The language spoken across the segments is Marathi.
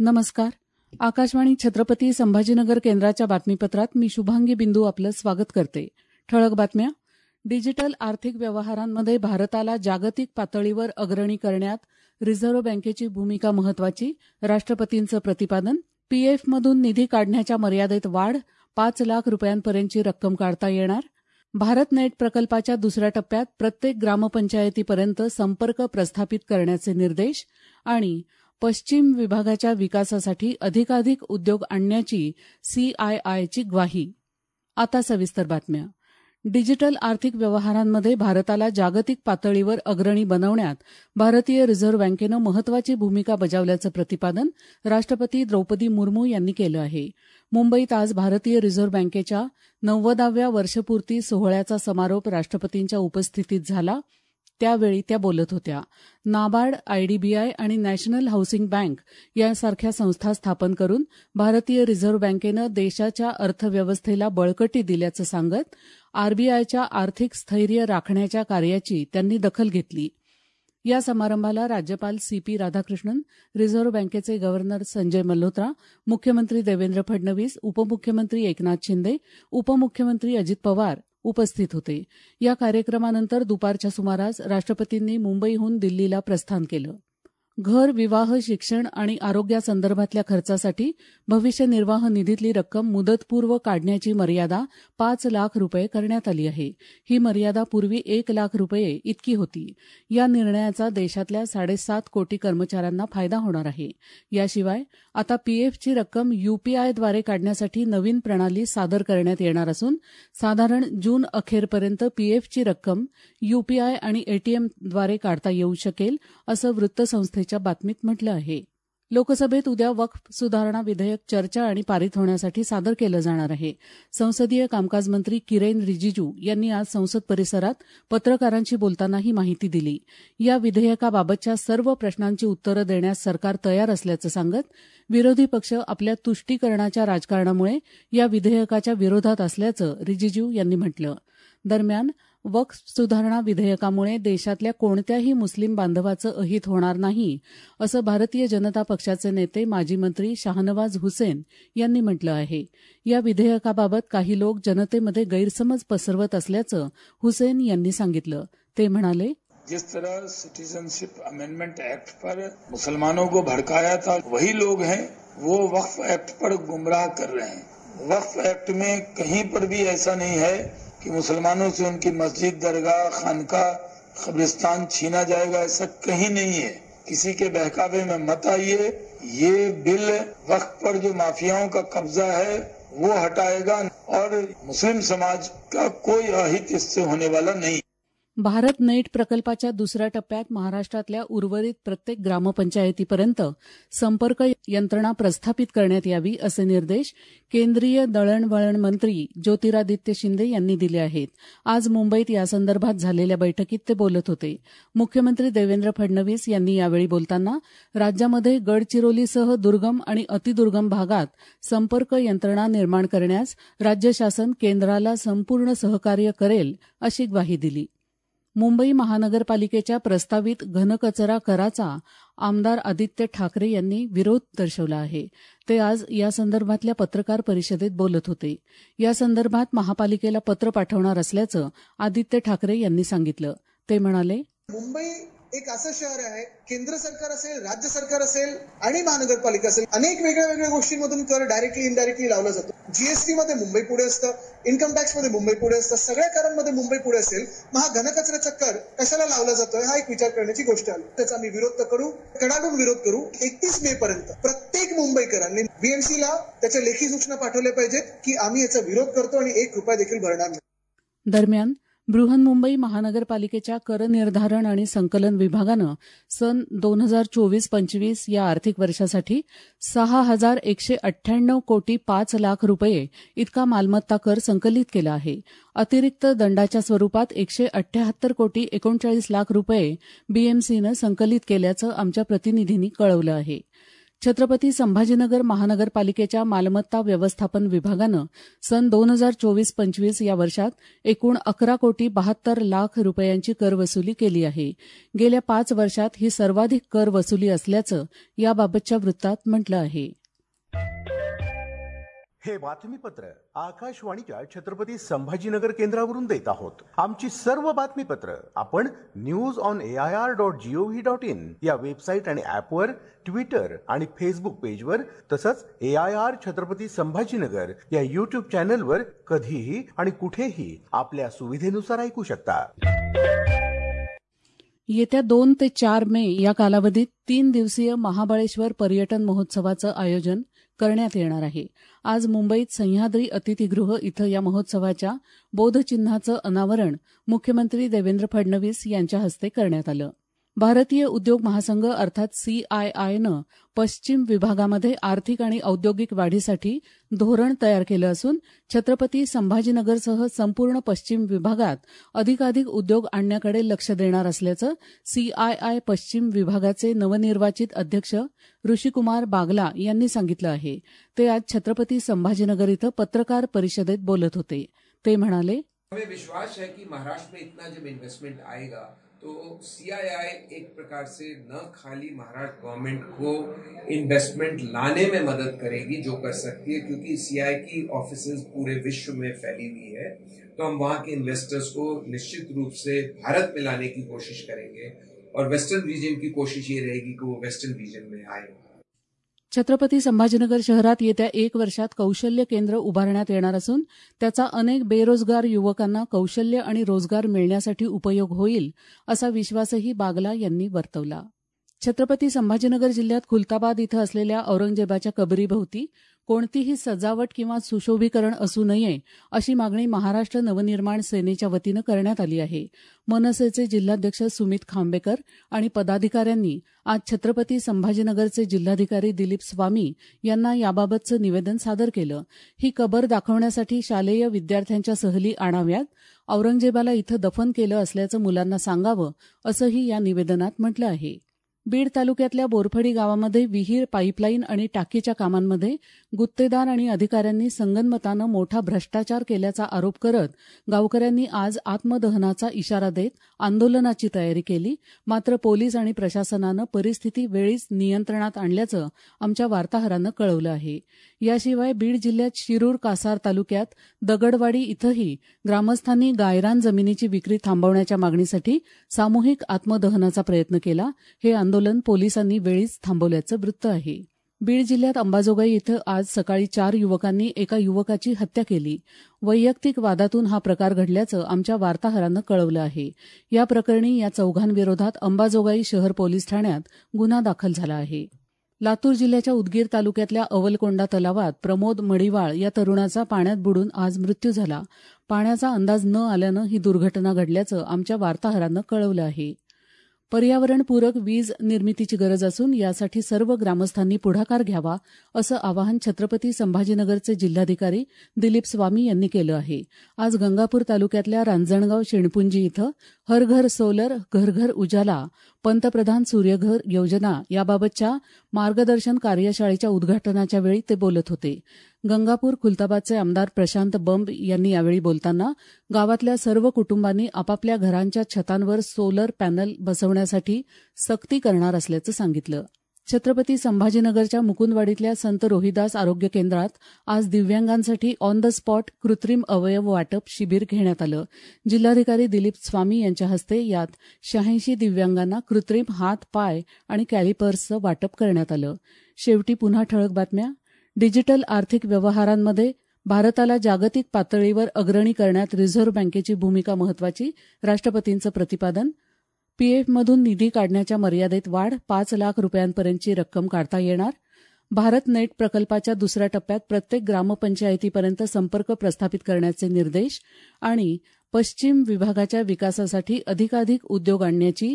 नमस्कार. आकाशवाणी छत्रपती संभाजीनगर केंद्राच्या बातमीपत्रात मी शुभांगी बिंदू आपलं स्वागत करते. ठळक बातम्या. डिजिटल आर्थिक व्यवहारांमध्ये भारताला जागतिक पातळीवर अग्रणी करण्यात रिझर्व्ह बँकेची भूमिका महत्वाची, राष्ट्रपतींचं प्रतिपादन. पीएफमधून निधी काढण्याच्या मर्यादेत वाढ, 5 लाख रुपयांपर्यंतची रक्कम काढता येणार. भारत नेट प्रकल्पाच्या दुसऱ्या टप्प्यात प्रत्येक ग्रामपंचायतीपर्यंत संपर्क प्रस्थापित करण्याचे निर्देश. आणि पश्चिम विभागाच्या विकासासाठी अधिकाधिक उद्योग आणण्याची सीआयआयची ग्वाही. आता सविस्तर बातम्या. डिजिटल आर्थिक व्यवहारांमध्ये भारताला जागतिक पातळीवर अग्रणी बनवण्यात भारतीय रिझर्व्ह बँकेनं महत्वाची भूमिका बजावल्याचं प्रतिपादन राष्ट्रपती द्रौपदी मुर्मू यांनी केलं आहे. मुंबईत आज भारतीय रिझर्व्ह बँकेच्या 90व्या वर्षपूर्ती सोहळ्याचा समारोप राष्ट्रपतींच्या उपस्थितीत झाला. त्यावेळी त्या बोलत होत्या. नाबार्ड, आयडीबीआय आणि नॅशनल हाऊसिंग बँक यांसारख्या संस्था स्थापन करून भारतीय रिझर्व्ह बँकेनं देशाच्या अर्थव्यवस्थेला बळकटी दिल्याचं सांगत आरबीआयच्या आर्थिक स्थैर्य राखण्याच्या कार्याची त्यांनी दखल घेतली. या समारंभाला राज्यपाल सीपी राधाकृष्णन, रिझर्व्ह बँकेचे गव्हर्नर संजय मल्होत्रा, मुख्यमंत्री देवेंद्र फडणवीस, उपमुख्यमंत्री एकनाथ शिंदे, उपमुख्यमंत्री अजित पवार उपस्थित होते. या कार्यक्रमानंतर दुपारच्या सुमारास राष्ट्रपतींनी मुंबईहून दिल्लीला प्रस्थान केलं. घर, विवाह, शिक्षण आणि आरोग्यासंदर्भातल्या खर्चासाठी भविष्य निर्वाह निधीतली रक्कम मुदतपूर्व काढण्याची मर्यादा 5 लाख रुपये करण्यात आली आहे. ही मर्यादा पूर्वी 1 लाख रुपये इतकी होती. या निर्णयाचा देशातल्या 7.5 कोटी कर्मचाऱ्यांना फायदा होणार आहे. याशिवाय आता पीएफची रक्कम यूपीआयद्वारे काढण्यासाठी नवीन प्रणाली सादर करण्यात येणार असून साधारण जून अखेरपर्यंत पीएफची रक्कम यूपीआय आणि एटीएमद्वारे काढता येऊ शकेल, असं वृत्तसंस्थेच्या बातमीत म्हटलं आहे. लोकसभेत उद्या वक्फ सुधारणा विधेयक चर्चा आणि पारित होण्यासाठी सादर केलं जाणार आहे. संसदीय कामकाज मंत्री किरेन रिजिजू यांनी आज संसद परिसरात पत्रकारांशी बोलताना ही माहिती दिली. या विधेयकाबाबतच्या सर्व प्रश्नांची उत्तरं देण्यास सरकार तयार असल्याचं सांगत विरोधी पक्ष आपल्या तुष्टीकरणाच्या राजकारणामुळे या विधेयकाच्या विरोधात असल्याचं रिजिजू यांनी म्हटलं. दरम्यान वक्फ सुधारणा विधेयकामुळे देशातल्या कोणत्याही मुस्लिम बांधवाचं अहित होणार नाही, असं भारतीय जनता पक्षाचे नेते माजी मंत्री शाहनवाज हुसेन यांनी म्हटलं आहे. या विधेयकाबाबत काही लोक जनतेमध्ये गैरसमज पसरवत असल्याचं हुसेन यांनी सांगितलं. ते म्हणाले, जिस तरह सिटीजनशिप अमेंडमेंट एक्ट पर मुसलमानों को भड़काया था, वही लोग हैं वो वक्फ एक्ट पर गुमराह कर रहे हैं. वक्फ एक्ट में कहीं पर भी ऐसा नहीं है कि मुसलमानों से उनकी मस्जिद, दरगाह, खानका, कब्रिस्तान छीना जाएगा. ऐसा कहीं नहीं है. किसी के बहकावे में मत आइए. ये बिल वक्फ पर जो माफियाओं का कब्जा है वो हटाएगा और मुस्लिम समाज का कोई अहित इससे होने वाला नहीं. भारत नेट प्रकल्पाच्या दुसऱ्या टप्प्यात महाराष्ट्रातल्या उर्वरित प्रत्येक ग्रामपंचायतीपर्यंत संपर्क यंत्रणा प्रस्थापित करण्यात यावी, असे निर्देश केंद्रीय दळणवळण मंत्री ज्योतिरादित्य शिंदे यांनी दिले आहेत. आज मुंबईत यासंदर्भात झालेल्या बैठकीत ते बोलत होते. मुख्यमंत्री देवेंद्र फडणवीस यांनी यावेळी बोलताना राज्यामध्ये गडचिरोलीसह दुर्गम आणि अतिदुर्गम भागात संपर्क यंत्रणा निर्माण करण्यास राज्य शासन केंद्राला संपूर्ण सहकार्य करेल, अशी ग्वाही दिली. मुंबई महानगरपालिकेच्या प्रस्तावित घनकचरा कराचा आमदार आदित्य ठाकरे यांनी विरोध दर्शवला आहे. ते आज यासंदर्भातल्या पत्रकार परिषदेत बोलत होते. यासंदर्भात महापालिकेला पत्र पाठवणार असल्याचं आदित्य ठाकरे यांनी सांगितलं. ते म्हणाले, मुंबई एक असं शहर आहे, केंद्र सरकार असेल, राज्य सरकार असेल आणि महानगरपालिका असेल, अनेक वेगळ्या गोष्टींमधून कर डायरेक्टली इनडायरेक्टली लावला जातो. जीएसटी मध्ये मुंबई पुढे असतं, इन्कम टॅक्स मध्ये मुंबई पुढे असतं, सगळ्या करांमध्ये मुंबई पुढे असेल. मग हा घनकचऱ्याचा कर कशाला लावला जातोय, हा एक विचार करण्याची गोष्ट आहे. त्याचा आम्ही विरोध तर करू, कडाडून विरोध करू. 31 मे पर्यंत प्रत्येक मुंबईकरांनी बीएमसीला त्याच्या लेखी सूचना पाठवल्या पाहिजेत की आम्ही याचा विरोध करतो आणि 1 रुपया देखील भरणार नाही. दरम्यान बृहन्मुंबई महानगरपालिकेच्या कर निर्धारण आणि संकलन विभागानं सन 2024-25 या आर्थिक वर्षासाठी 6,198 कोटी 5 लाख रुपये इतका मालमत्ता कर संकलित केला आहे. अतिरिक्त दंडाच्या स्वरूपात 178 कोटी 39 लाख रुपये बीएमसीनं संकलित केल्याचं आमच्या प्रतिनिधींनी कळवलं आहे. छत्रपती संभाजीनगर महानगरपालिकेच्या मालमत्ता व्यवस्थापन विभागानं सन 2024-25 या वर्षात एकूण 11,72,00,000 रुपयांची करवसुली केली आहे. गेल्या 5 वर्षात ही सर्वाधिक कर वसुली असल्याचं याबाबतच्या वृत्तात म्हटलं आहे. हे बातमीपत्र आकाशवाणीच्या छत्रपती संभाजीनगर केंद्रावरून देत आहोत. आमची सर्व बातमीपत्र आपण news.air.gov.in या वेबसाईट आणि ऍपवर, ट्विटर आणि फेसबुक पेजवर, तसंच AIR छत्रपती संभाजीनगर या युट्यूब चॅनलवर कधीही आणि कुठेही आपल्या सुविधेनुसार ऐकू शकता. येत्या 2 ते 4 मे या कालावधीत 3 दिवसीय महाबळेश्वर पर्यटन महोत्सवाचं आयोजन करण्यात येणार आहे. आज मुंबईत सह्याद्री अतिथीगृह इथं या महोत्सवाच्या बोधचिन्हाचं अनावरण मुख्यमंत्री देवेंद्र फडणवीस यांच्या हस्ते करण्यात आलं. भारतीय उद्योग महासंघ अर्थात CIIनं पश्चिम विभागामध्ये आर्थिक आणि औद्योगिक वाढीसाठी धोरण तयार केलं असून छत्रपती संभाजीनगरसह संपूर्ण पश्चिम विभागात अधिकाधिक उद्योग आणण्याकडे लक्ष देणार असल्याचं CII पश्चिम विभागाचे नवनिर्वाचित अध्यक्ष ऋषिकुमार बागला यांनी सांगितलं आहे. ते आज छत्रपती संभाजीनगर इथं पत्रकार परिषदेत बोलत होते. ते म्हणाले, हमें विश्वास है कि महाराष्ट्र में इतना जब इन्वेस्टमेंट आएगा तो CII एक प्रकार से न खाली महाराष्ट्र गवर्नमेंट को इन्वेस्टमेंट लाने में मदद करेगी जो कर सकती है, क्योंकि CII की ऑफिसेज पूरे विश्व में फैली हुई है, तो हम वहाँ के इन्वेस्टर्स को निश्चित रूप से भारत में लाने की कोशिश करेंगे और वेस्टर्न रीजन की कोशिश ये रहेगी कि वो वेस्टर्न रीजन में आए. छत्रपती संभाजीनगर शहरात येत्या 1 वर्षात कौशल्य केंद्र उभारण्यात येणार असून त्याचा अनेक बेरोजगार युवकांना कौशल्य आणि रोजगार मिळण्यासाठी उपयोग होईल असा विश्वासही बागला यांनी वर्तवला. छत्रपती संभाजीनगर जिल्ह्यात खुलताबाद इथं असलेल्या औरंगजेबाच्या कबरीभोवती कोणतीही सजावट किंवा सुशोभीकरण असू नये अशी मागणी महाराष्ट्र नवनिर्माण सेनेच्या वतीनं करण्यात आली आहे. मनसेचे जिल्हाध्यक्ष सुमित खांबेकर आणि पदाधिकाऱ्यांनी आज छत्रपती संभाजीनगरचे जिल्हाधिकारी दिलीप स्वामी यांना याबाबतचं निवेदन सादर केलं. ही कबर दाखवण्यासाठी शालेय विद्यार्थ्यांच्या सहली आणाव्यात, औरंगजेबाला इथं दफन केलं असल्याचं मुलांना सांगावं असंही या निवेदनात म्हटलं आहे. बीड तालुक्यातल्या बोरफडी गावामध्ये विहीर, पाईपलाईन आणि टाकीच्या कामांमध्ये गुत्तेदार आणि अधिकाऱ्यांनी संगनमतानं मोठा भ्रष्टाचार केल्याचा आरोप करत गावकऱ्यांनी आज आत्मदहनाचा इशारा देत आंदोलनाची तयारी केली. मात्र पोलीस आणि प्रशासनानं परिस्थिती वेळीच नियंत्रणात आणल्याचं आमच्या वार्ताहरानं कळवलं आहे. याशिवाय बीड जिल्ह्यात शिरूर कासार तालुक्यात दगडवाडी इथंही ग्रामस्थांनी गायरान जमिनीची विक्री थांबवण्याच्या मागणीसाठी सामूहिक आत्मदहनाचा प्रयत्न केला. हे आंदोलन पोलिसांनी वेळीच थांबवल्याचं वृत्त आहे. बीड जिल्ह्यात अंबाजोगाई इथं आज सकाळी 4 युवकांनी एका युवकाची हत्या केली. वैयक्तिक वादातून हा प्रकार घडल्याचं आमच्या वार्ताहरानं कळवलं आहे. या प्रकरणी या चौघांविरोधात अंबाजोगाई शहर पोलीस ठाण्यात गुन्हा दाखल झाला आहे. लातूर जिल्ह्याच्या उदगीर तालुक्यातल्या अवलकोंडा तलावात प्रमोद मडिवाळ या तरुणाचा पाण्यात बुडून आज मृत्यू झाला. पाण्याचा अंदाज न आल्यानं ही दुर्घटना घडल्याचं आमच्या वार्ताहरानं कळवलं आहे. पर्यावरणपूरक वीज निर्मितीची गरज असून यासाठी सर्व ग्रामस्थांनी पुढाकार घ्यावा असं आवाहन छत्रपती संभाजीनगरचे जिल्हाधिकारी दिलीप स्वामी यांनी केलं आहे. आज गंगापूर तालुक्यातल्या रांजणगाव शेणपुंजी इथं हर घर सोलर घर घर उजाला पंतप्रधान सूर्यघर योजना याबाबतच्या मार्गदर्शन कार्यशाळेच्या उद्घाटनाच्या वेळी ते बोलत होते. गंगापूर खुलताबादचे आमदार प्रशांत बंब यांनी यावेळी बोलताना गावातल्या सर्व कुटुंबांनी आपापल्या घरांच्या छतांवर सोलर पॅनल बसवण्यासाठी सक्ती करणार असल्याचं सांगितलं. छत्रपती संभाजीनगरच्या मुकुंदवाडीतल्या संत रोहिदास आरोग्य केंद्रात आज दिव्यांगांसाठी ऑन द स्पॉट कृत्रिम अवयव वाटप शिबिर घेण्यात आलं. जिल्हाधिकारी दिलीप स्वामी यांच्या हस्ते यात 86 दिव्यांगांना कृत्रिम हात, पाय आणि कॅलिपर्सचं वाटप करण्यात आलं. शेवटी पुन्हा ठळक बातम्या. डिजिटल आर्थिक व्यवहारांमध्ये भारताला जागतिक पातळीवर अग्रणी करण्यात रिझर्व्ह बँकेची भूमिका महत्वाची, राष्ट्रपतींचं प्रतिपादन. पीएफमधून निधी काढण्याच्या मर्यादेत वाढ, 5 लाख रुपयांपर्यंतची रक्कम काढता येणार. भारत नेट प्रकल्पाच्या दुसऱ्या टप्प्यात प्रत्येक ग्रामपंचायतीपर्यंत संपर्क प्रस्थापित करण्याचे निर्देश. आणि पश्चिम विभागाच्या विकासासाठी अधिकाधिक उद्योग आणण्याची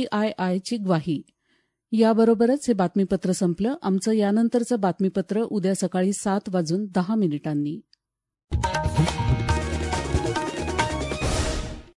CIIची ग्वाही. याबरोबरच हे बातमीपत्र संपलं. आमचं यानंतरचं बातमीपत्र उद्या सकाळी 7:10 वाजून